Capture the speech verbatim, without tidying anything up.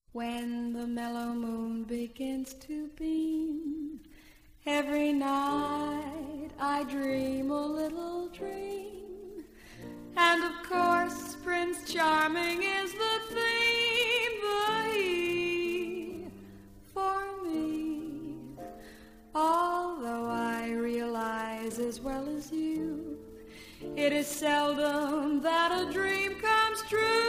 When the mellow moon begins to beam, every night I dream a little dream. And of course Prince Charming is the theme, the he for me. Although I realize as well as you, it is seldom that a dream comes true.